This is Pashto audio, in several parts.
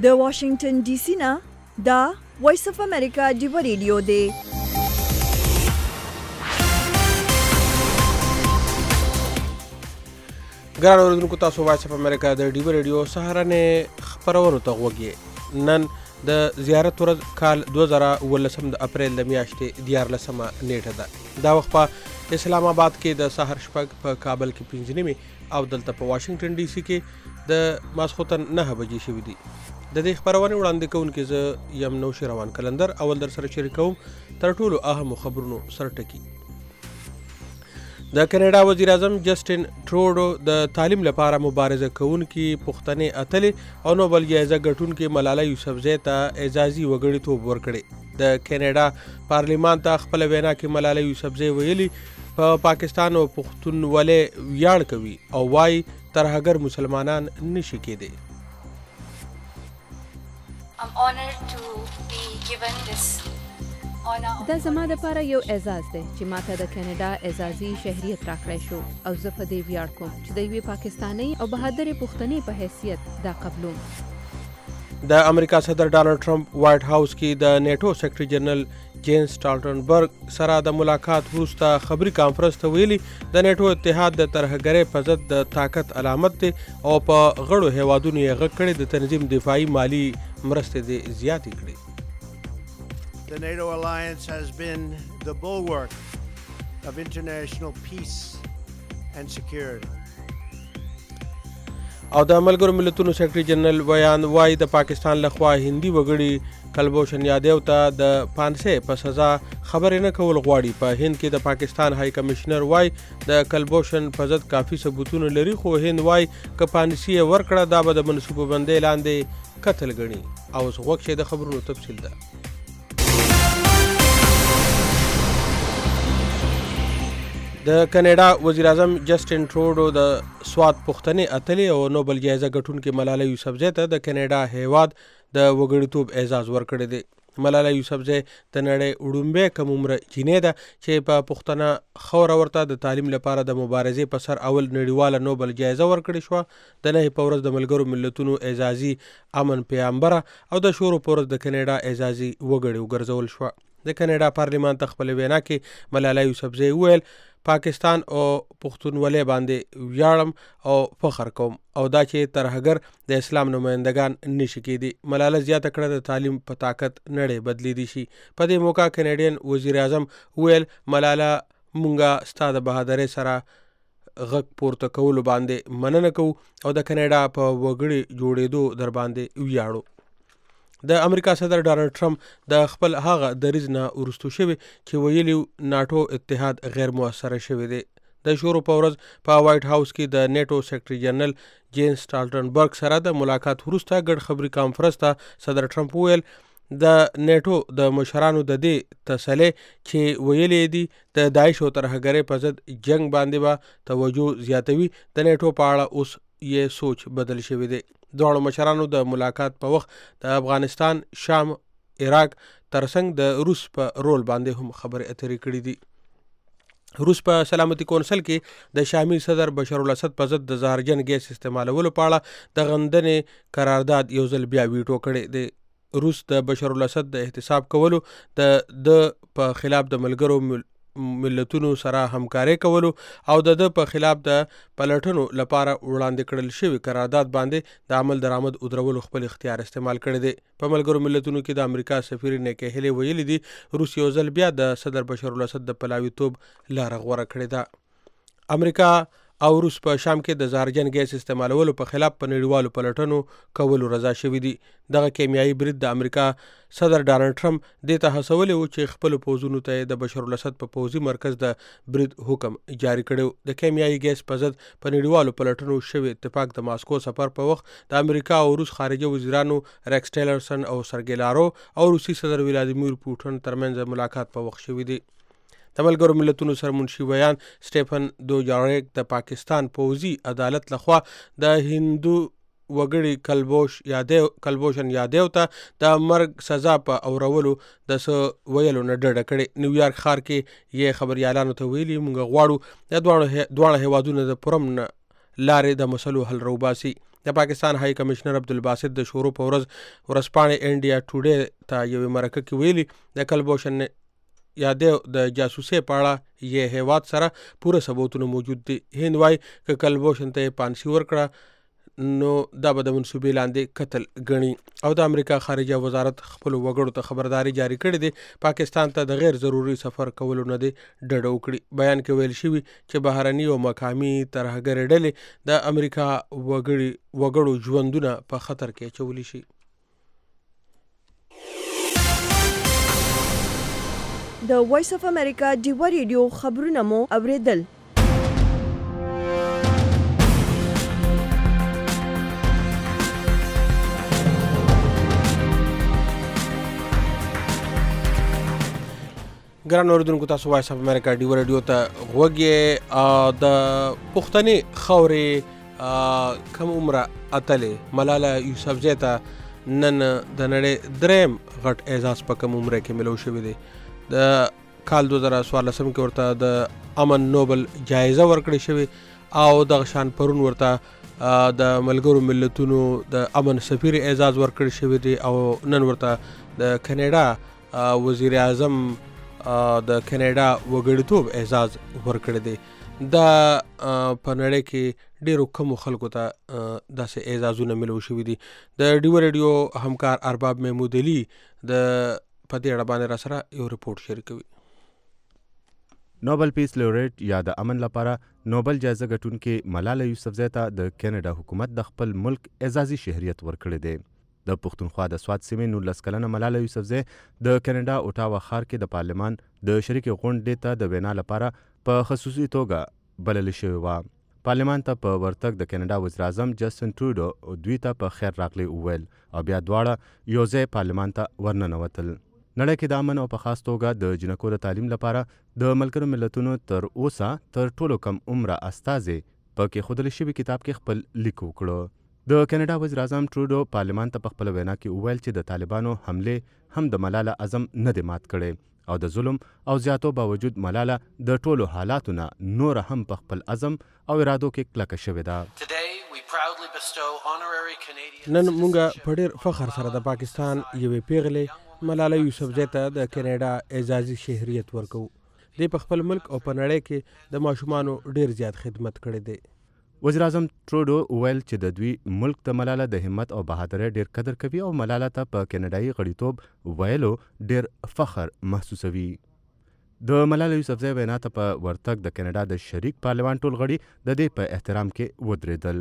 د واشنگټن ډي سي نه دا وایس اف امریکا ډیو ریډیو دی. ګران اوریدونکو تاسو وایس اف امریکا د ډیو ریډیو سهارنې خبرونو ته غوږی. نن د زیارت ورځ کال 2019 د اپریل د میاشتې 14 نیټه ده. دا وخت په اسلام آباد کې د سحر شپږ، په کابل کې 5 نیمې او دلته په واشنگټن ډي سي کې د ماسخوتن 9 بجې شوې دي. د دې خبرونه وړاندې کوونکې زه یم نوشي روان کلندر. اول در سره شریکوم تر ټولو اهم خبرونو سرټکی. د کینیډا وزیر اعظم جسټین ټروډو د تعلیم لپاره مبارزه کوونکي پښتنې اتلې او نوبل جایزه ګټونکي ملاله یوسفزۍ ته اعزازي وګړیتوب ورکړي. د کینیډا پارلیمان ته خپل وینا کې ملاله یوسفزۍ ویلي په پاکستان او پښتونولۍ ویاړ کوي او وايي ترهګر مسلمانان نشي کېدی. دا زما لپاره یو اعزاز دی چې ماته د کینیډا اعزازي شهریت راکړی شو او زه په دې ویاړ کوم چې د یوې پاکستاني او بهادرې پښتنې په حیثیت دا قبلوم. د امریکا صدر ډانلډ ټرمپ وایټ هاوس کې د نیټو سیکرټري جنرال جینس سټالټنبرګ سره د ملاقات وروسته خبري کانفرنس ته ویلي د نیټو اتحاد د ترهګرۍ په ضد د طاقت علامت دی او په غړو هیوادونو یې غږ کړی د تنظیم دفاعي مالی مرستې دې زیاتې کړي. The NATO alliance has been the bulwark of international peace and security. او د ملګرو ملتونو سیکرټري جنرال ویان وای د پاکستان لخوا هندي وګړي کلبوشن یادیو ته د 500 په سزا خبرې نه کول غواړي. په هند کې د پاکستان های کمشنر وای د کلبوشن په ضد کافي ثبوتونه لري، خو هند وای که پانسي ورکړه دا به د منصوبه بندۍ لاندې قتل ګڼي. او اوس غوږ شئ د خبرونو تفصیل ده. د کینیډا وزیر اعظم جسټین ټروډو د سوات پښتنې اتلې او نوبل جایزه ګټونکې ملاله یوسفزۍ ته د کینیډا هیواد د وګړیتوب اعزاز ورکړی دی. ملاله یوسفزۍ د نړۍ وړومبۍ کم عمره جینۍ ده چې په پښتنه خوره ورته د تعلیم لپاره د مبارزې په سر اول نړیواله نوبل جایزه ورکړې شوه. د 9 په ورځ د ملګرو ملتونو اعزازي امن پیغمبره او د شورو په ورځ د کینیډا اعزازي وګړي وګرځول شوه. د کینیډا پارلیمان ته خپل وینا کې ملاله یوسفزۍ وویل پاکستان او پښتونولۍ باندې ویاړم او فخر کوم او دا چې ترهګر د اسلام نمایندگان نشي کېدی. ملاله زیاته کړه د تعلیم په طاقت نړۍ بدلیدي شي. په دې موقع کینیډین وزیر اعظم ویل ملاله مونږه ستا د بهادرۍ سره غږ پورته کولو باندې مننه کوو او د کینیډا په وګړي جوړېدو در باندې ویاړو. د امریکا صدر ډانلډ ټرمپ د خپل هغه دریځ نه وروستو شوی چې ویلي ناټو اتحاد غیر موثره شوی دی. د شورو په ورځ په وایټ هاوس کې د نیټو سیکرټري جنرال جینس سټالټنبرګ سره د ملاقات وروسته ګډ خبري کانفرنس ته صدر ټرمپ ویل د نیټو د مشرانو د دې تسلۍ چې ویلې دي د داعش او ترهګرۍ په ضد جنگ باندې به توجه زیاتوي. د نیټو په اړه اوس یې سوچ بدل شوی دی. دواړو مشرانو د ملاقات په وخت د افغانستان، شام، عراق ترڅنګ د روس په رول باندې هم خبرې اترې کړې دي. روس په سلامتي کونسل کې د شامي صدر بشار الاسد په ضد د زهرجن ګیس استعمالولو په اړه د غندنې قرارداد یو ځل بیا ویټو کړی دی. روس د بشار الاسد د احتساب کولو د په خلاف د ملګرو ملتونو سره همکاري کولو او د په خلاف د پلټنو لپاره وړاندې کړل شوی قرارداد باندې د عمل درآمد ودرولو خپل اختیار استعمال کړی دی. په ملګرو ملتونو کې د امریکا سفیر نیکی هیلي ویلي دي روس یو ځل بیا د صدر بشار الاسد د پلاویتوب لاره غوره کړې ده. امریکا او روس په شام کې د زهرجن ګیس استعمالولو په خلاف په نړیوالو پلټنو کولو رضا شوي دي. دغه کیمیاوي برید د امریکا صدر ډانلډ ټرمپ دې ته هڅولی و چې خپلو پوځونو ته د بشار الاسد په پوځي مرکز د برید حکم جاري کړی. د کیمیاوي ګیس په ضد په نړیوالو پلټنو شوي اتفاق د ماسکو سفر په وخت د امریکا او روس خارجه وزیرانو ریکس ټیلرسن او سرګی لاروف او روسي صدر ولادیمیر پوټن ترمنځ ملاقات په وخت شوی دی. د ملګرو ملتونو سرمنشي ویان سټیفن دوجاریک د پاکستان پوځي عدالت لخوا د هندو وګړي کلبوشن یادیو ته د مرګ سزا په اورولو د ویلو نه ډډه کړې. نیویارک ښار کې یې خبریالانو ته ویلي موږ غواړو د دواړه هیوادونو د پرم نه لارې د مسلو حل روباسي. د پاکستان های کمشنر عبدالباسط د شروع په ورځپاڼې انډیا ټوډے ته یوې مرکه کې ویلي د کلبوشن یا د جاسوسۍ په اړه یې هیواد سره پوره ثبوتونه موجود دي. هند وایي که کلبوشن ته پانسي ورکړه نو دا به د منصوبې لاندې قتل ګڼي. او د امریکا خارجه وزارت خپلو وګړو ته خبرداري جاری کړې ده پاکستان ته د غیر ضروري سفر کولو نه دې ډډه وکړي. بیان کې ویل شوي چې بهرني او مقامي ترهګرې ډلې د امریکا وګړو ژوندونه په خطر کې اچولی شي. د وایس اف امریکا ډیوا ریډیو خبرونه مو اوریدل. ګران اوریدونکو تاسو وایس اف امریکا ډیوا ریډیو ته غوږ یې. د پښتنې خاورې کم عمره اتلې ملاله یوسفزۍ ته نن د نړۍ دریم غټ اعزاز په کم عمره کې ملو شوی دی. د کال 2014 کې ورته د امن نوبل جایزه ورکړې شوې او دغه شان پرون ورته د ملګرو ملتونو د امن سفیر اعزاز ورکړی شوی دی او نن ورته د کینیډا وزیر اعظم د کینیډا وګړیتوب اعزاز ورکړی دی. دا په نړۍ کې ډیرو کمو خلکو ته داسې اعزازونه ملو شوي دي. د ډیوا ریډیو همکار ارباب محمود علي د په دې اړه باندې را سره یو رپورټ شریکوي. نوبل پیس لوریټ یا د امن لپاره نوبل جایزه ګټونکې ملاله یوسفزۍ ته د کینیډا حکومت د خپل ملک اعزازي شهریت ورکړی دی. د پښتونخوا د سوات سیمې 19 کلنه ملاله یوسفزۍ د کینیډا اوټاوا ښار کې د پارلمان د شریکې غونډې ته د وینا لپاره په خصوصي توګه بلل شوې وه. پارلمان ته په ورتګ د کینیډا وزیر اعظم جسټن ټروډو دوی ته په خیر راغلی وویل او بیا دواړه یو ځای پارلمان ته ورننوتل. نړۍ کې د امن او په خاص توګه د جنکو د تعلیم لپاره د ملګرو ملتونو تر اوسه تر ټولو کم عمره استازي په کېښودل شوي کتاب کې خپل لیک وکړو. د کینیډا وزیر اعظم ټروډو پارلمان ته په خپله وینا کې وویل چې د طالبانو حملې هم د ملاله عزم نه دی مات کړی او د ظلم او زیاتو باوجود ملاله د ټولو حالاتو نه نوره هم په خپل عزم او ارادو کې کلکه شوې ده. نن مونږ په ډېر فخر سره د پاکستان یوې پیغلې ملاله یوسفزۍ ته د کینیډا اعزازي شهریت ورکوو. دې په خپل ملک او په نړۍ کې د ماشومانو ډېر زیات خدمت کړی دی. وزیر اعظم ټروډو وویل چې د دوی ملک د ملاله د همت او بهادرۍ ډیر قدر کوي او ملاله ته په کینیډایي غړیتوب ویلو ډیر فخر محسوسوي. د ملاله یوسفزۍ وینا ته په ورتګ د کینیډا د شریک پارلمان ټول غړي د دې په احترام کې ودرېدل.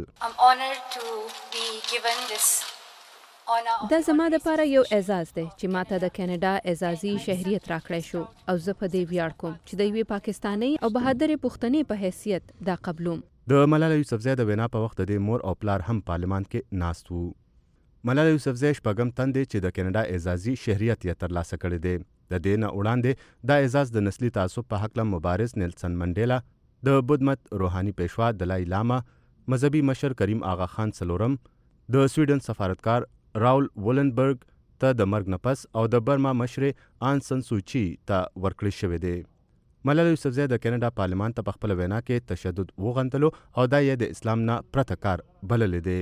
دا زما دپاره یو اعزاز دی چې ماته د کینیډا اعزازي شهریت راکړی شو او زه په دې ویاړ کوم چې د یوې پاکستانۍ او بهادرې پښتنې په حیثیت دا قبلوم. د ملاله یوسفزۍ د وینا په وخت د دې مور او پلار هم پارلمان کې ناست وو. ملاله یوسفزۍ شپږم تن دی چې د کینیډا اعزازي شهریت یې ترلاسه کړی دی. د دې نه وړاندې دا اعزاز د نسلي تعصب په هکله مبارز نیلسن منډیلا، د بدمت روحاني پیشوا دلای لاما، مذهبي مشر کریم آغا خان څلورم، د سویډن سفارتکار راول وولنبرګ ته د مرګ نه پس او د برما مشرې آن سن سوچي ته ورکړی شوی دی. ملاله یوسفزۍ د کینیډا پارلمان ته په خپله وینا کې تشدد وغندلو او دا یې د اسلام نه پرته کار بللی دی.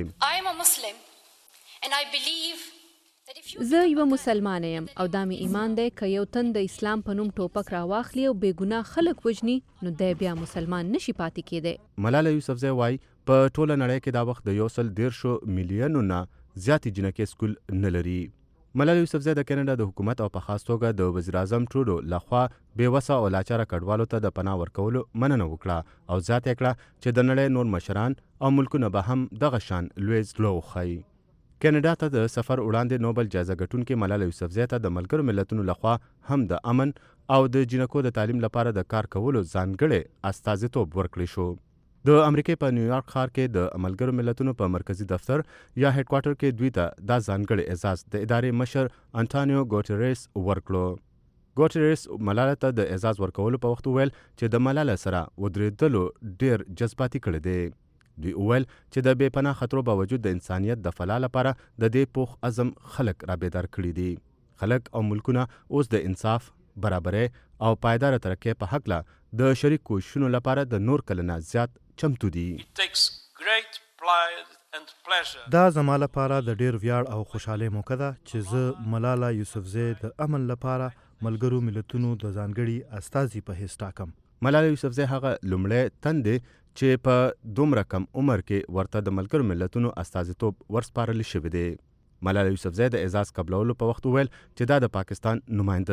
زه یوه مسلمانه یم او دا مې ایمان دی که یو تن د اسلام په نوم ټوپک راواخلي او بېګناه خلک وژني نو دی بیا مسلمان نشي پاتې کېدی. ملاله یوسفزۍ وایي په ټوله نړۍ کې دا وخت د 130 میلیونو نه زیاتې جنکې سکول نه لري. ملاله یوسفزۍ د کینیډا د حکومت او په خاص توګه د وزیر اعظم ټروډو لخوا بېوسه او لاچاره کډوالو ته د پناه ورکولو مننه وکړه او زیاته یې کړه چې د نړۍ نور مشران او ملکونه به هم دغه شان لوی زړه وښایي. کینیډا ته د سفر وړاندې نوبل جایزه ګټونکې ملاله یوسفزۍ ته د ملګرو ملتونو لخوا هم د امن او د جنکو د تعلیم لپاره د کار کولو ځانګړی استازیتوب ورکړی شو. د امریکې په نیویارک ښار کې د ملګرو ملتونو په مرکزي دفتر یا هډ کوارټر کې دوی ته دا ځانګړی اعزاز د ادارې مشر انټانیو ګوټریس ورکړو. ګوټریس ملاله ته د اعزاز ورکولو په وخت وویل چې د ملاله سره ودرېدلو ډیر جذباتي کړی دی. دوی وویل چې د بې پناه خطرو باوجود د انسانیت د فلاح لپاره د دې پوخ عزم خلک رابیدار کړي دي. خلک او ملکونه اوس د انصاف، برابرۍ او پایداره ترقۍ په هکله د شریک کوششونو لپاره د نور کلونه زیات چمتو دي. great pride and pleasure. دا زما لپاره د ډیر ویاړ او خوشحالۍ موقع ده چې زه ملاله یوسفزۍ د امن لپاره ملګرو ملتونو د ځانګړي استازي په حیث ټاکم. ملاله یوسفزۍ هغه لومړی تن دی چې په دومره کم عمر کې ورته د ملګرو ملتونو استازیتوب ورسپارل شوی دی. ملاله یوسفزۍ د اعزاز قبلولو په وخت وویل چې دا د پاکستان نماینده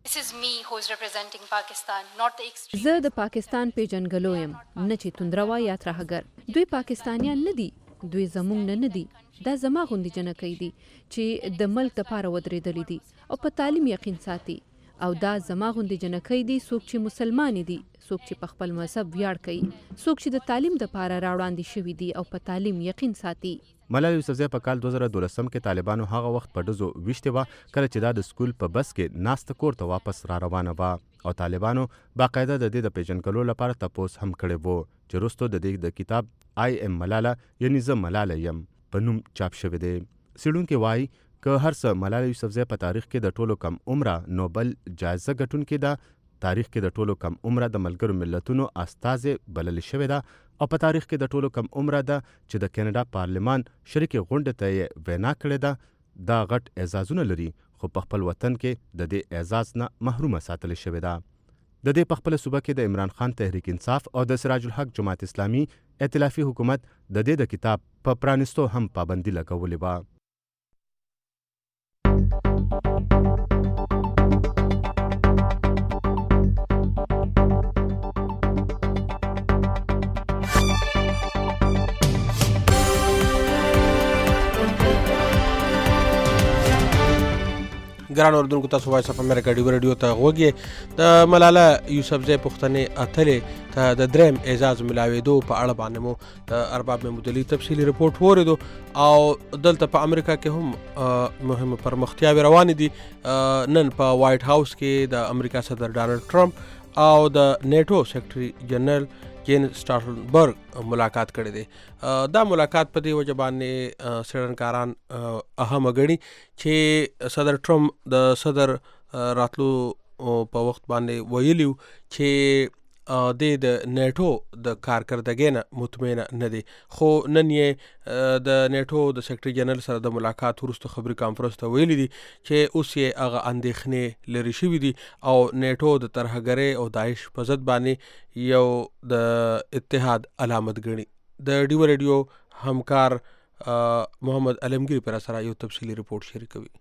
ده. زه د پاکستان پیژنګلو یم، نه چې توندروا یا ترهګر. دوی پاکستانیان نه دي، دوی زموږ نه دي. دا زما غوندې جنکۍ دي چې د ملک دپاره ودرېدلي دي او په تعلیم یقین ساتي. او دا زما غوندې جنکۍ دي څوک چې مسلمانې دي، څوک چې په خپل مذهب ویاړ کوي، څوک چې د تعلیم دپاره راوړاندې شوي دي او په تعلیم یقین ساتي. ملاله یوسفزۍ په کال 2012 کې طالبانو هغه وخت په ډزو ویشتې وه کله چې دا د سکول په بس کې ناسته کور ته واپس را روانه وه او طالبانو باقاعده د دې د پیژنګلو لپاره تپوس هم کړی و چې وروستو د دې د کتاب آی ام ملاله یعنی زه ملاله یم په نوم چاپ شوی دی. څېړونکي وایي که هر څه ملاله یوسفزۍ په تاریخ کې د ټولو کم عمره نوبل جایزه ګټونکې ده، تاریخ کې د ټولو کم عمره د ملګرو ملتونو استازې بلل شوې ده او په تاریخ کې د ټولو کم عمره ده چې د کینیډا پارلمان شریکې غونډې ته یې وینا کړې ده. دا غټ اعزازونه لري خو په خپل وطن کې د دې اعزاز نه محرومه ساتل شوې ده. د دې په خپله صوبه کې د عمران خان تحریک انصاف او د سراج الحق جماعت اسلامي ائتلافي حکومت د دې د کتاب په پرانستو هم پابندي لګولې وه. ګران اردوونکو، تاسو وایس اف امریکا ډیو ریډیو ته غوږ یې. د ملاله یوسفزۍ پښتنې اتلې ته د دریم اعزاز ملاوېدو په اړه باندې مو د ارباب محمودعلي تفصیلي رپورټ واورېدو او دلته په امریکا کې هم مهمه پرمختیاوې روانې دي. نن په وایټ هاوس کې د امریکا صدر ډانلډ ټرمپ او د نیټو سیکرټري جنرال جین سټالټنبرګ ملاقات کړی دی. دا ملاقات په دې وجه باندې څېړنکاران اهمه ګڼي چې صدر ټرمپ د صدر راتلو په وخت باندې ویلي و چې د نیټو د کارکردګۍ نه مطمئنه نه دی، خو نن یې د نیټو د سیکرټري جنرال سره د ملاقات وروسته خبري کانفرنس ته ویلي دي چې اوس یې هغه اندېښنې لرې شوي دي او نیټو د ترهګرۍ او داعش په ضد باندې یو د اتحاد علامت ګڼي. د ډیو ریډیو همکار محمد علمګیری پر سره یو تفصیلي رپورټ شریکوي.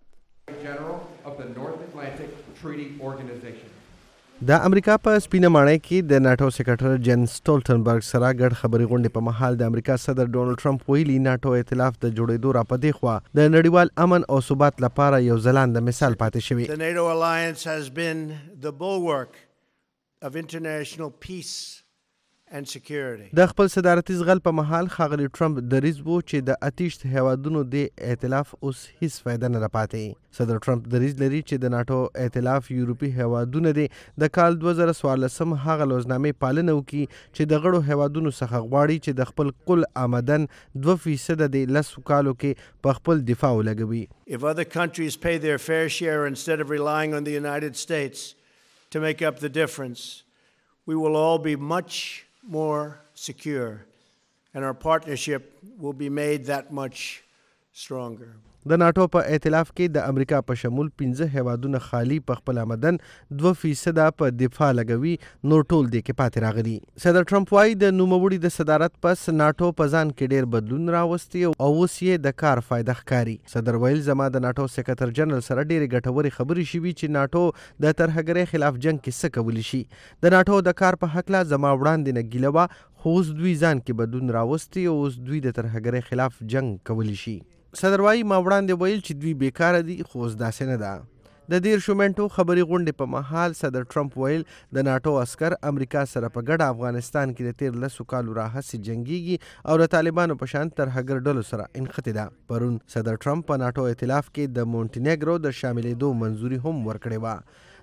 د امریکا په سپینه ماڼۍ کې د ناټو سیکرټر جن سټولټنبرګ سره ګډ خبري غونډې په مهال د امریکا صدر ډونالډ ټرمپ ویلي ناټو ائتلاف د جوړېدو را پدې خوا د نړیوال امن او ثبات لپاره یو ځلانده مثال پاتې شوی. The NATO alliance has been the bulwark of international peace and security. د خپل صدارتي زغل په مهال ښاغلي ټرمپ دریځ و چې د اتیشت هیوادونو د ائتلاف اوس هیڅ فایده نه پاتې. صدر ټرمپ دریځ لري چې د ناټو ائتلاف یورپي هیوادونه دي د کال 2014 هغه لوزنامې پالنه وکړي چې د غړو هیوادونو څخه غواړي چې د خپل کل آمدن 2% د 10 کالو کې په خپل دفاع ولګوي. If other countries pay their fair share instead of relying on the United States to make up the difference, we will all be much more secure and our partnership will be made that much stronger. د ناټو په ائتلاف کې د امریکا په شمول 15 هیوادونه خالی په خپل آمدن 2% په دفاع لګوي، نور ټول دې کې پاتې راغلي. صدر ټرمپ وايي د نوموړي د صدارت پس ناټو په ځان کې ډیر بدلون راوستي او اوس یې د کار فایده ښکاري. صدر ویل زما د ناټو سیکرټر جنرال سره ډېرې ګټورې خبرې شوي چې ناټو د ترهګرۍ خلاف جنگ کې څه کولی شي. د ناټو د کار په هکله زما وړاندې نه ګیله وه، خو اوس دوی ځان کې بدلون راوستي او اوس دوی د ترهګرۍ خلاف جنگ کولی شي. صدر وايي ما وړاندې ویل چې دوی بیکاره دي، خو اوس داسې نه ده. د 13 منټو خبري غونډې په مهال صدر ټرمپ ویل د ناټو عسکر امریکا سره په ګډه افغانستان کې د 13 کالو راهیسې جنګیږي او د طالبانو په شان ترهګر ډلو سره انخته ده. پرون صدر ټرمپ په ناټو ائتلاف کې د مونټینیګرو د شاملېدو منځوري هم ورکړې وه.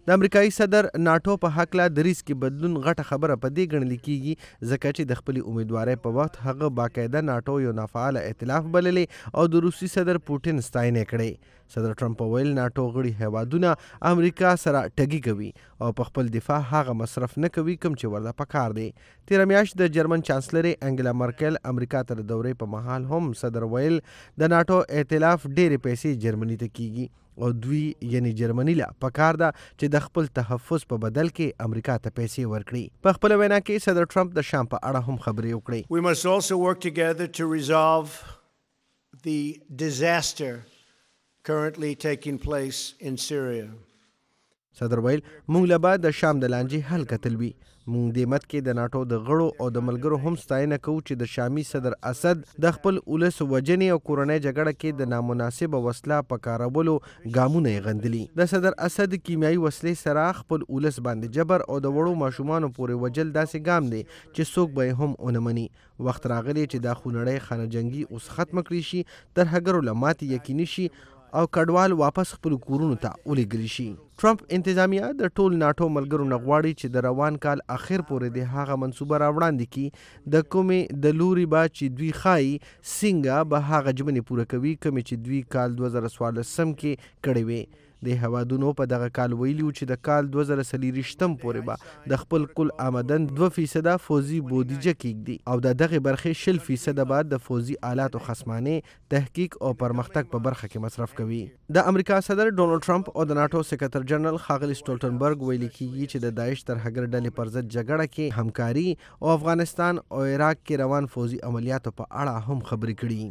د امریکایي صدر ناټو په هکله دریځ کې بدلون غټه خبره په دې ګڼل کیږي ځکه چې د خپلې امیدوارۍ په وخت هغه باقاعده ناټو یو نافعاله ائتلاف بللې او د روسي صدر پوټین ستاینه کړې. صدر ټرمپ ویل ناټو غړي هیوادونه امریکا سره ټګي کوي او په خپل دفاع هغه مصرف نه کوي کوم چې ورته پکار دی. تېره میاشت د جرمن چانسلرې انګلا مرکل امریکا ته د دورې په مهال هم صدر ویل د ناټو ائتلاف ډېرې پیسې جرمني ته کیږي او دوی یعنی جرمني لا پکار ده چې د خپل تحفظ په بدل کې امریکا ته پیسې ورکړي. په خپل وینا کې صدر ټرمپ د شام په اړه هم خبرې وکړې. We must also work together to resolve the disaster currently taking place in Syria. صدر ویل موږ له بعد د شام د لانجې حل کتل وي. موږ د مت کې د ناټو د غړو او د ملګرو هم ستاینه کوو چې د شامي صدر اسد د خپل ولس وجنې او کورنۍ جګړه کې د نامناسب وسله په کارولو ګامونه یې غندلي. د صدر اسد کیمیاوي وسلې سره خپل ولس باندې جبر او د وړو ماشومانو پورې وجل داسې ګام دی چې څوک به هم ونه مني. وخت راغلی چې دا خونړی خانه جنګي اوس ختم کړی شي، ترهګرو له ماتې یقیني شي او کډوال واپس خپل کورونو ته ولېږل شي. ټرمپ انتظامیه د ټول ناټو ملګرو نه غواړي چې د روان کال اخر پورې د هغه منصوبه راوړاندې کړي د کومې د لوري به چې دوی ښایي څنګه به هغه ژمنې پوره کوي کومې چې دوی کال 2014 کې کړې وې. د هیوادونو په دغه کال ویلي چې د کال 2024 پورې به د خپل کل آمدن 2% فوزي بودیجه کېږدي او د دغه برخې 60% به د فوزي آلاتو خصمانه تحقیق او پرمختګ په برخه کې مصرف کوي. د امریکا صدر ډونالد ټرمپ او د ناټو سکرټر جنرال ښاغلي سټولټنبرګ ویلي کېږي چې د داعش ترهګر ډلې پر ضد جګړه کې همکاري او افغانستان او عراق کې روان فوزي عملیاتو په اړه هم خبرې کړي.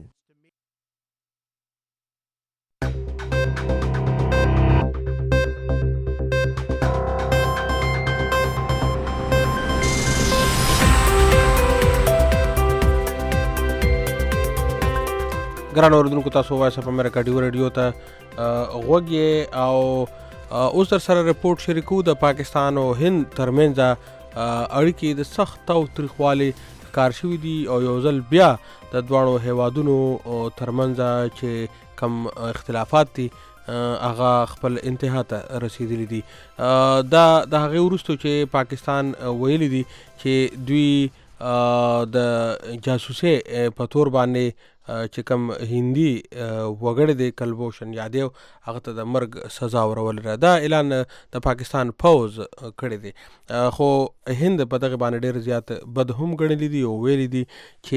ګران اوریدونکو تاسو وایس اف امریکا ډیو ریډیو ته غوږ او اوس در سره رپورټ شریکو د پاکستان او هند ترمنځ اړیکې د سخت او تریخوالي ښکار شوي دي او یو ځل بیا د دواړو هیوادونو ترمنځ چې کم اختلافات دي هغه خپل انتها ته رسیدلی دي. دا د هغې وروسته چې پاکستان ویلی دي چې دوی د جاسوسۍ په تور باندې چې کوم هندي وګړی دی کلبوشن یادیو هغه ته د مرګ سزا ورولې. دا اعلان د پاکستان پوز کړی دی، خو هند په دغه باندې ډېر زیات بد هم ګڼلی دي او ویلي دي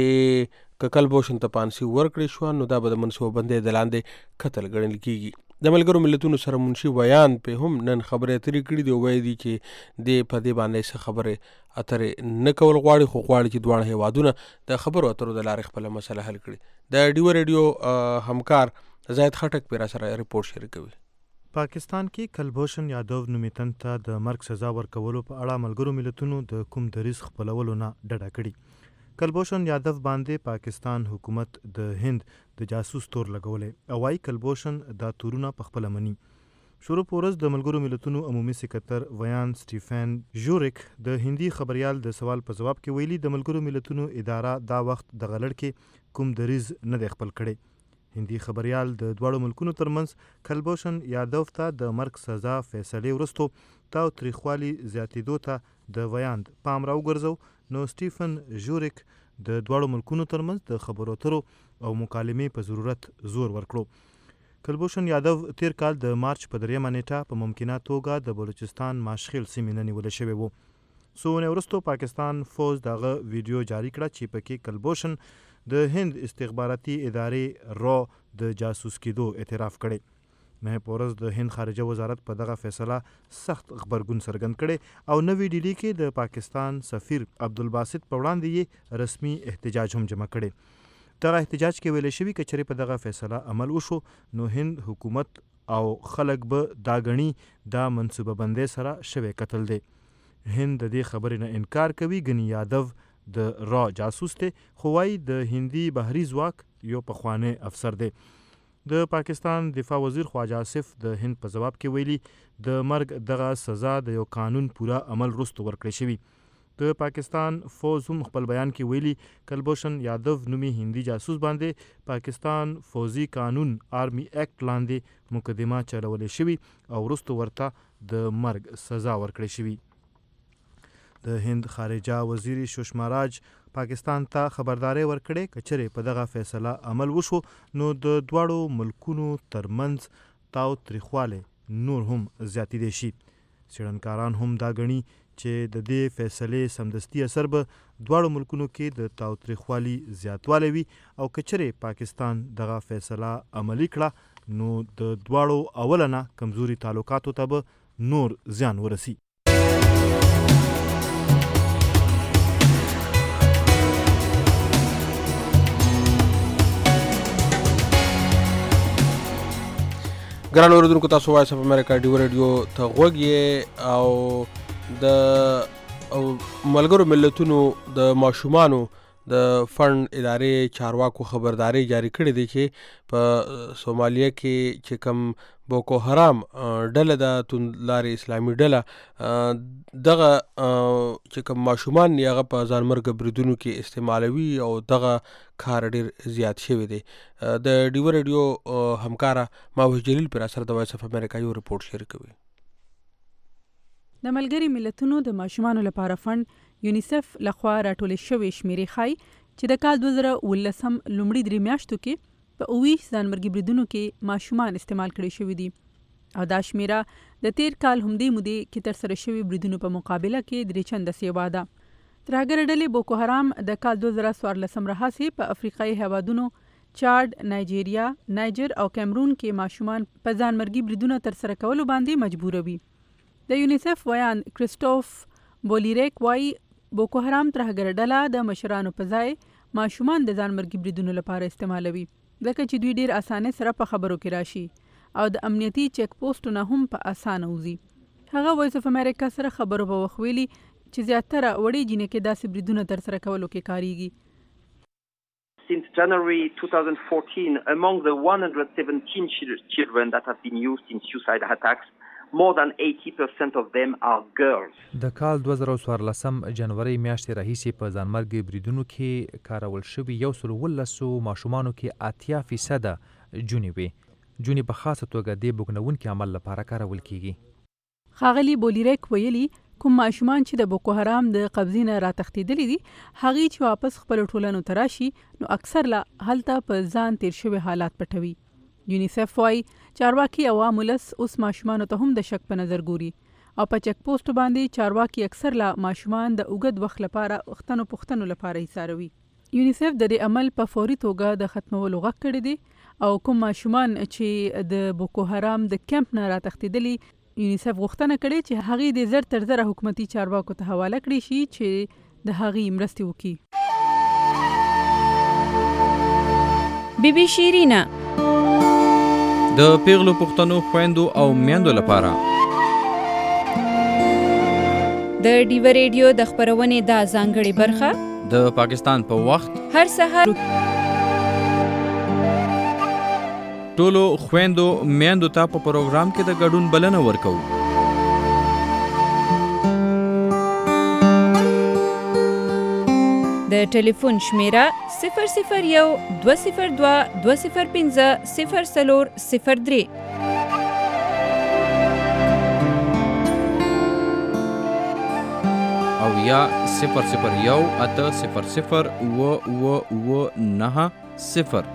چې که کلبوشن ته پانسي ورکړی شوه نو دا به د منصوبه بندۍ د لاندې قتل ګڼل کیږي. د ملګرو ملتونو سره منشي ویان په هم نن خبرې اترې کړي دي او وایي دي چې د په دې باندې څه خبرې اترې نه کول غواړي، خو غواړي چې دواړه هیوادونه د خبرو اترو د لارې خپله مسله حل کړي. د ډیو ریډیو همکار زاید خټک پې را سره رپورټ شریکوي. پاکستان کې کلبوشن یادو نومې تن ته د مرګ سزا ورکولو په اړه ملګرو ملتونو د کوم دریځ خپلولو نه ډډه کړې. کلبوشن یادو باندې پاکستان حکومت د هند د جاسوس تور لګولې او وايي کلبوشن دا تورونه په خپله مني. شروع په ورځ د ملګرو ملتونو عمومي سکرتر ویان سټیفن ژورک د هندي خبریال د سوال په جواب کې ویلي د ملګرو ملتونو اداره دا وخت د غلړ کې کوم دریځ نه دی خپل کړی. هندي خبریال د دواړو ملکونو ترمنځ کلبوشن یادو ته د مرګ سزا فیصلې وروسته تاو تریخوالي زیاتېدو ته د ویان پام راوګرځو نو سټیفن ژورک د دواړو ملکونو ترمنځ د خبرو اترو او مکالمې په ضرورت زور ورکړو. کلبوشن یادو تیر کال د مارچ په 3 نیټه په ممکنه توګه د بلوچستان ماشخیل سیمې نه نیول شوی وو. څو ورځې وروسته پاکستان فوج دغه ویډیو جاری کړه چې پکې کلبوشن د هند استخباراتي ادارې را د جاسوس کېدو اعتراف کړی. نه په ورځ د هند خارجه وزارت په دغه فیصله سخت غبرګون څرګند کړی او نوې ډیلي کې د پاکستان سفیر عبدالباسط په وړاندې یې رسمي احتجاج هم جمع کړی. دغه احتجاج کې ویل شوي که چېرې په دغه فیصله عمل وشو نو هند حکومت او خلک به دا ګڼي دا منصوبه بندۍ سره شوی قتل دی. هند د دې خبرې نه انکار کوي، ګنې یادو د را جاسوس دی، خو وایي د هندي بحري ځواک یو پخوانی افسر دی. د پاکستان دفاع وزیر خواجه آصف د هند په جواب کې ویلي د مرګ دغه سزا د یو قانون پوره عمل وروسته ورکړی شوي. د پاکستان فوز هم خپل بیان کې ویلي کلبوشن یادو نومي هندي جاسوس باندې پاکستان فوزي قانون آرمی ایکټ لاندې مقدمه چلولې شوی او وروسته ورته د مرګ سزا ورکړې شوی. د هند خارجه وزیر سشما راج پاکستان ته خبرداري ورکړې کچره په دغه فیصله عمل وشو نو د دواړو ملکونو ترمنځ تاو تریخواله نور هم زیاتې دي شي. څېړنکاران هم دا غني چې د دې فیصلې سمدستي اثر به دواړو ملکونو کې د تاوتریخوالي زیاتوالی وي او کچره پاکستان دغه فیصله عملي کړه نو د دواړو اوله نه کمزوري تعلقاتو ته به نور زیان ورسي. ګران اوریدونکو تاسو وایس اف امریکا ډیو ریډیو ته غوږ یې او د ملګرو ملتونو د ماشومانو د فند ادارې چارواکو خبرداري جاری کړې دي چې په سومالیه کې چې کم بوکو حرام ډله د توندلارې اسلامي ډله دغه چې کم ماشومان هغه په ځانمرګ بریدونو کې استعمالوي او دغه کار ډیر زیات شوی دی. د ډیو ریډیو همکاره ماوش جلیل پر اثر د وایس اف امریکا یو رپورټ شیر کوي. د ملګري ملتونو د ماشومانو لپاره فند یونیسف لخوا راټولې شوې شمیرې ښایي چې د کال 2019 لومړي درې میاشتو کې په 20 ځانمرګي بریدونو کې ماشومان استعمال کړي شوي دي او دا شمیره د تیر کال همدې مودې کې ترسره شوي بریدونو په مقابله کې درې چنده سیوا ده. ترهګر ډلې بوکو حرام د کال 2014 راهیسې په افریقایي هیوادونو چاډ، نایجیریا، نایجر او کیمرون کې ماشومان په ځانمرګي بریدونه ترسره کولو باندې مجبوروي. د یونیسف ویان کریسټوف بولیریک وایي بوکو حرام ترهګر ډله د مشرانو په ځای ماشومان د ځانمرګي بریدونو لپاره استعمالوي ځکه چې دوی ډیر اسانه سره په خبرو کې راشي او د امنیتي چیک پوسټونه هم په اسانه وځي. هغه وایس اف امریکا سره خبرو په وخت ویلي چې زیاتره وړې جینکې داسې بریدونه ترسره کولو کې کاریږي. Since January 2014, among the 117 children that have been used in suicide attacks, more than 80% of them are girls. د کال 2014 جنوري میاشتې راهیسې په ځانمرګي بریدونو کې کارول شوي 113 ماشومانو کې 80% جونې وي. جونې په خاصه توګه د بوګنونکي عمل لپاره کارول کیږي. خاغلی بولیریک ویلي کوم ماشومان چې د بوکو حرام د قبضې نه راتښتېدلي دي هغې چې واپس خپلو ټولنو ته راشي نو اکثر لا هلته په ځان تیر شوي حالات پټوي. یونیسف وایي چارواکي عوام ولس اوس ماشومانو ته هم د شک په نظر ګوري او په چک پوسټو باندې چارواکي اکثر لا ماشومان د اوږد وخت لپاره پوښتنو لپاره ایساروي. یونیسف د دې عمل په فوري توګه د ختمولو غږ کړی دی او کوم ماشومان چې د بوکو حرام د کیمپ نه راتښتېدلي یونیسف غوښتنه کړې چې هغې د زر تر زره حکومتي چارواکو ته حواله کړي شي چې د هغې مرستې وکړي. بی بی شیرینه د پیغلو پښتنو خويندو او میندو لپاره د ډیو ریډیو د خبرونې دا ځانګړې برخه د پاکستان په وخت هر سحر ټولو خويندو میندو ته په پروګرام کې د ګډون بلنه ورکوو. د ټلیفون شمیره 001 202 205 0403 او یا 001 800 990.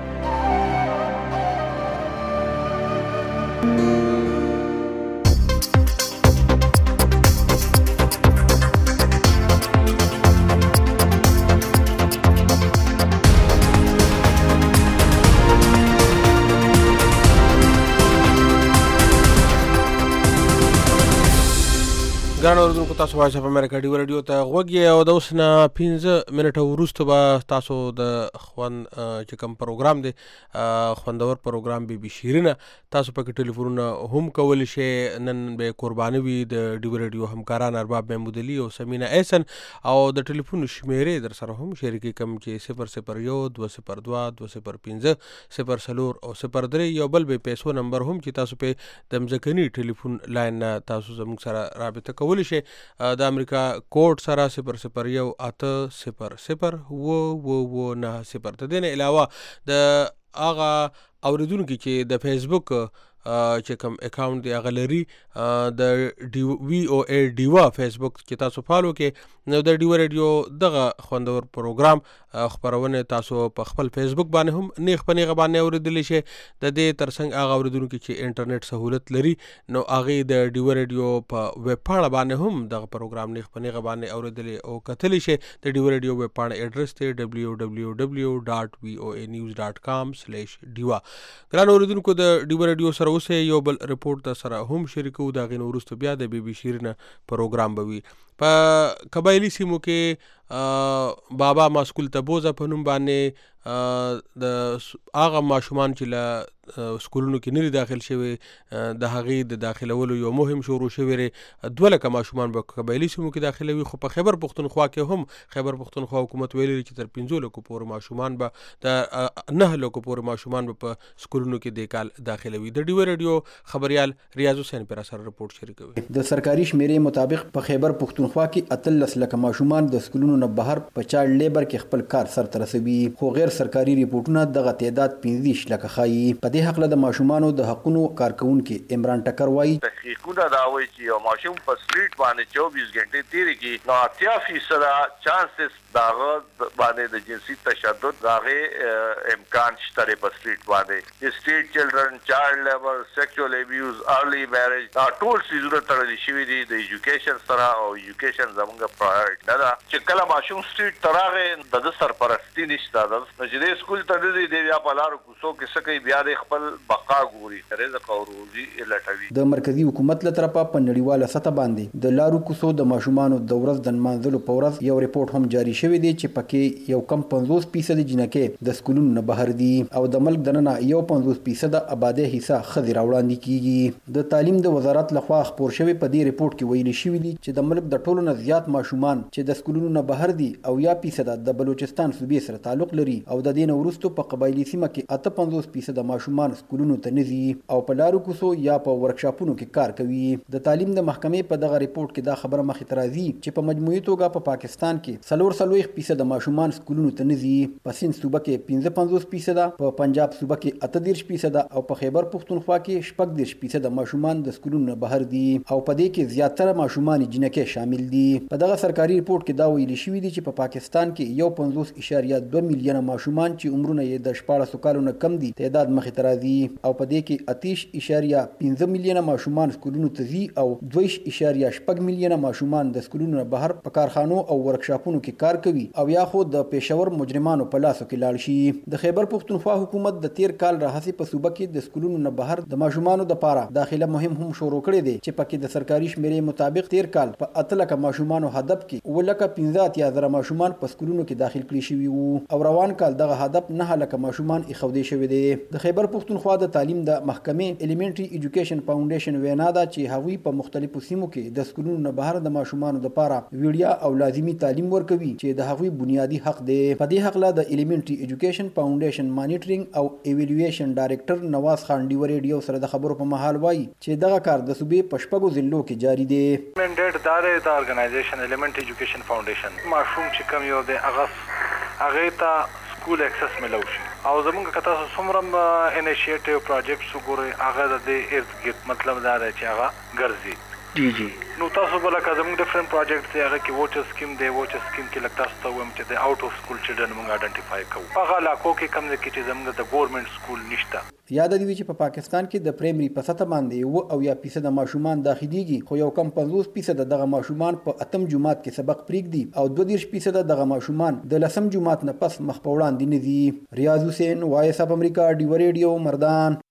ګران اوریدونکو تاسو وایس اف امریکا ډیو ریډیو ته غوږ یې او د اوس نه 15 منټه وروسته به تاسو د خوند چې کوم پروګرام دی خوندور پروګرام بی بی شیرینه تاسو پکې ټلیفونونه هم کولی شئ. نن به قرباني وي د ډیو ریډیو همکاران ارباب محمود علي او سمینا احسن او د ټلیفون شمیرې در سره هم شریکي کوم چې 001 202 205 04 او 03 یو بل به پیسو نمبر هم چې تاسو په د مځکني ټلیفون لاین تاسو زموږ سره رابطه کوئ کولی شئ د امریکا کوډ سره 0018000 د دې نه علاوه د هغه اوریدونکو چې د فیسبوک چې کوم اکاونټ دی هغه لري د VOA ډیوا فیسبوک چې تاسو فالو کې نو د ډیوا ریډیو دغه خوندور پروګرام خبرونه تاسو په خپل فیسبوک باندې هم نیغ په نیغه باندې اوریدلی شئ د دې ترڅنګ هغه اوریدونکو چې انټرنیټ سہولت لري نو هغه د ډیوا ریډیو په ویب پاڼه باندې هم دغه پروګرام نیغ په نیغه باندې اوریدلی او کتلی شئ د ډیوا ریډیو ویب پاڼه ایډرس دی www.voanews.com/diva ګران اوریدونکو د ډیوا ریډیو سره اوسه یو بل رپورټ سره هم شریکو دا غین ورستو بیا د بي بي شیرینه پروګرام بوي په قبایلی سیمو کې بابا ماسکول تبوزه په نوم باندې د هغه ماشومان چې له سکولونو کې نری داخل شوي د هغې د داخلولو یو مهم شروع شوی دی 2 لکه ماشومان به قبایلی سیمو کې داخلوي خو په خیبر پښتونخوا کې هم خیبر پښتونخوا حکومت ویلي چې تر 15 لکو پورې ماشومان به د 9 لکو پورې ماشومان به په سکولونو کې د کال داخلوي د ډیوا ریډیو خبريال ریاض حسین پر اثر رپورټ شریکوي د سرکاري شمیرې مطابق په خیبر پښتونخوا کې 13 لکه ماشومان د سکولونو نه بهر په چایلډ لیبر کې خپل کار سرته رسوي خو غیر سرکاري ریپورتونه دغه تعداد 15 لکه ښایي په دې حق له د ماشومانو د حقونو کارکونکو عمران ټکر وایي تحقیقونه دا وایي چې یو ماشوم په سټریټ باندې 24 غنټې تیري کی نو 80% چانسز داغه باندې د جنسي تشدد داغه امکان شته په سټریټ باندې سټریټ چلډرن چایلډ لیبر سیکشوال ابیوز ارلی میریج دا ټول سيزونه تړلي شوی دي د ایجوکیشن سره او ایجوکیشن زموږ پرایورټي نه ده چې کله ماشوم سټریټ تراغه د سرپرستی نشته د چې سکول ته دی بیا په لارو کوڅو کې سکه بیا د خپل بقا ګوري رزق او روزي لټوي د مرکزی حکومت له طرفه په نړیواله سطح باندې د لارو کوڅو د ماشومانو د ورځ د منځلو په ورځ یو ریپورت هم جاری شوی دی چې پکې یو کم 50% جنکې د سکولونو نه بهر دي او د ملک دننه یو 50% آبادی حصہ خځې راوړاندې کیږي د تعلیم د وزارت لخوا خبر شوی په دې ریپورت کې ویل شوی دی چې د ملک د ټولو نه زیات ماشومان چې د سکولونو نه بهر دي او یا فیصد د بلوچستان صوبې سره تعلق لري او د دې نه وروسته په قبایلی سیمه کې 58% ماشومان سکولونو ته نه ځي او په لارو کوڅو یا په ورکشاپونو کې کار کوي د تعلیم د محکمې په دغه ریپورت کې دا خبره مخې ته راځي چې په مجموعي توګه په پاکستان کې 40% ماشومان سکولونو ته نه ځي په سند صوبه کې 55% په پنجاب صوبه کې 38% او په خیبر پښتونخوا کې 14% ماشومان د سکولونو نه بهر دي او په دې کې زیاتره ماشومان جنکې شامل دي په دغه سرکاري ریپورت کې دا ویل شوی دی چې په پاکستان کې 1.2 میلیونه ماشومان چې عمرونه یې د 14 کالو نه کم دي تعداد مخې ته راځي او په دې کې 30.5 میلیونه ماشومان سکولونو ته ځي او 2.8 میلیونه ماشومان د سکولونو نه بهر په کارخانو او ورکشاپونو کې کار کوي او یا خو د پېښور مجرمانو په لاسو کې لاړ شي د خیبر پښتونخوا حکومت د 13 کال راهیسې په صوبه کې د سکولونو نه بهر د ماشومانو د پاره داخله مهم هم شروع کړی دی چې پکې د سرکاري شمیرې مطابق 13 کال په 8 لک ماشومانو هدف کې 15,000 ماشومان په سکولونو کې داخل کړي شوي وو او روان کال دغه هدف 9 لک ماشومان اخودي شوی دی د خیبر پښتونخوا د تعلیم د محکمې الیمنټری ایجوکیشن فاونډیشن وینا ده چې هغوی په مختلفو سیمو کې د سکولونو نه بهر د ماشومانو لپاره ویډیا او لازمی تعلیم ورکوي چې د هغوی بنیادی حق دی په دې حق له د الیمنټری ایجوکیشن فاونډیشن مانیټرینګ او ایوالویشن ډایریکټر نواز خان ډیوا ریډیو سره د خبرو په مهال وایي چې دغه کار د صوبې په شپږو ضلعو کې جاری دی منډیټ دار د ارګنایزیشن الیمنټری ایجوکیشن فاونډیشن ماشوم چې کوم یو د هغه ته سکول اکسس ملو شي او زمونږ کته څومره انیشیټیو پروجیکټس وګورئ هغه د ارث ګیټ مطلب دا دی چې هغه ګرځي جی نو تاسو بل کا زموږ ډیفرنٹ پروجیکټس هغه کې ووچر سکیم دی ووچر سکیم کې لکه تاسو ته وایم چې د اوټ اف سکول چلډرن موږ آئیډنټیفای کوو هغه علاقو کې کم کې چې زموږ د ګورنمنت سکول نشته یاد دی چې په پاکستان کې د پرایمري په سطح باندې او یا فیصد ماشومان داخليږي خو یو کم 50% دغه ماشومان په اتم جماعت کې سبق پریږدي او 22% دغه ماشومان د لسم جماعت نه پس مخ په وړاندې نه دي ریاض حسین وایس اف امریکا ډیوا ریډیو مردان